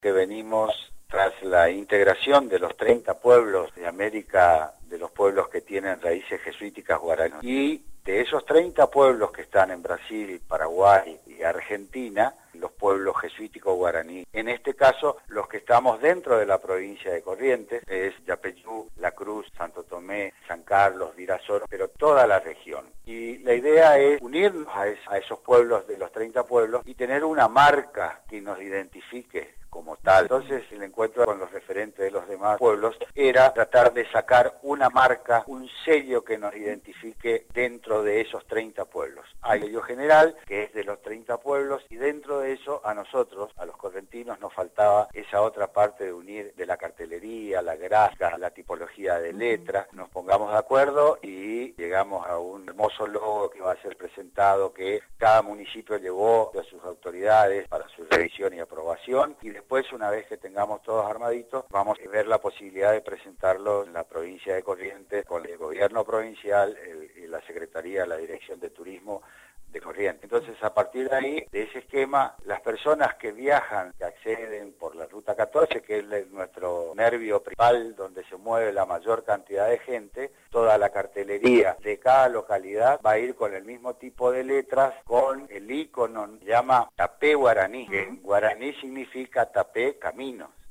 que venimos tras la integración de los 30 pueblos de América, de los pueblos que tienen raíces jesuíticas guaraní, y de esos 30 pueblos que están en Brasil, Paraguay y Argentina, los pueblos jesuíticos guaraní. En este caso, los que estamos dentro de la provincia de Corrientes, es Yapeyú, La Cruz, Santo Tomé, San Carlos, Virasoro, pero toda la región. Y la idea es unirnos a esos pueblos de los 30 pueblos y tener una marca que nos identifique como tal. Entonces, el encuentro con los referentes de los demás pueblos era tratar de sacar una marca, un sello que nos identifique dentro de esos 30 pueblos. Hay sello general, que es de los 30 pueblos, y dentro de eso, a nosotros, a los correntinos, nos faltaba esa otra parte de unir de la cartelería, la gráfica, la tipología de letra. Nos pongamos de acuerdo y llegamos a un hermoso logo que va a ser presentado, que cada municipio llevó a sus autoridades para su revisión y aprobación, y después, una vez que tengamos todos armaditos, vamos a ver la posibilidad de presentarlo en la provincia de Corrientes con el gobierno provincial y la Secretaría, la Dirección de Turismo de Corrientes. Entonces, a partir de ahí, de ese esquema, las personas que viajan, que acceden por la Ruta 14, que es nuestro nervio principal, donde se mueve la mayor cantidad de gente, toda la cartelería de cada localidad va a ir con el mismo tipo de letras, con el icono, se llama Tapé Guaraní, que en guaraní significa tapé, camino.